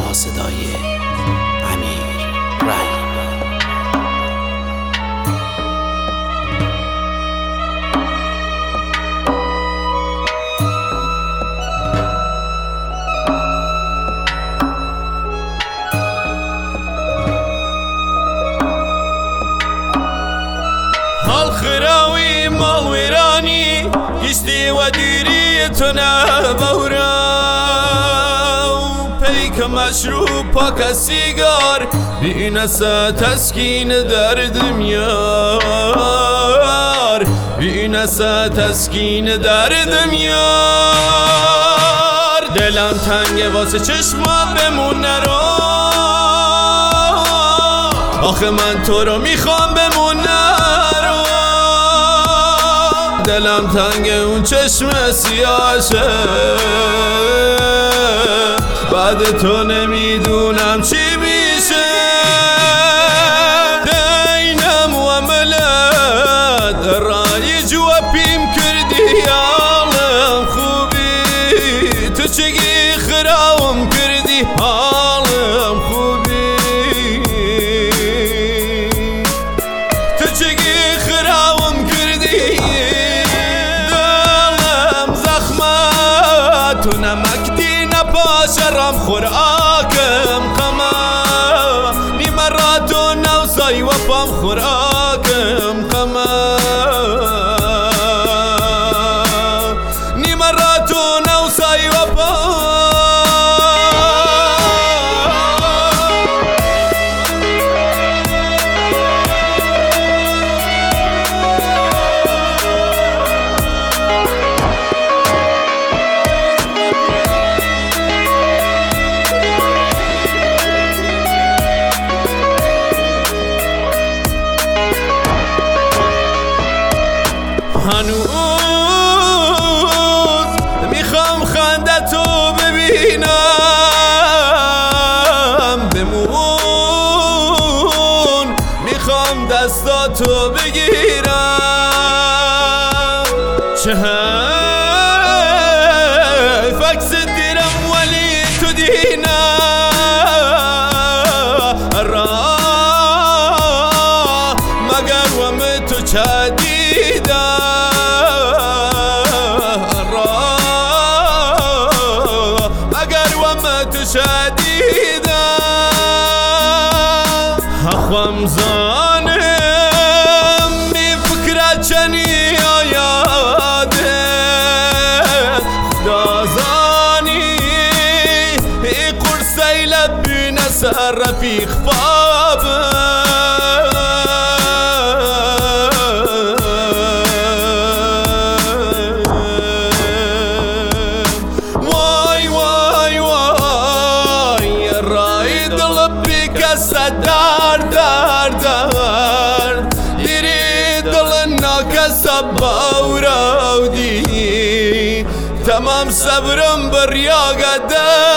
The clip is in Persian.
با صدای امیر رحیم. هل خراوي مال ويراني يشتي وديريتنا بورا پیک مشروب پاک سیگار بی‌نسا تسکین دردم یار بی‌نسا تسکین دردم یار دلم تنگه واسه چشما بمون نرو آخه من تو رو میخوام بمون نرو دلم تنگه اون چشم سیاشه بعد تو نمیدونم چی میشه دینم و عملت رایج و پیم کردی حالم خوبی تو چگی خراوم کردی حالم خوبی تو چگی خراوم کردی دلم زخمت تو نمک پاشرم خوراکم قما نیمرات و نوسای و پام خوراکم قما نیمرات و نوسای و پام هنوز میخوام خندتو ببینم بمون میخوام دستاتو بگیرم چه حیف عکس دیرم ولی تو دینم را مگر وم تو چه دیدم اخوام زانم می فکرت چنی آیاده دازانی ای قرصی لبی نسر رفیق فابه دار دیری دل ناکسا باورا دی تمام صبرم بریا قدر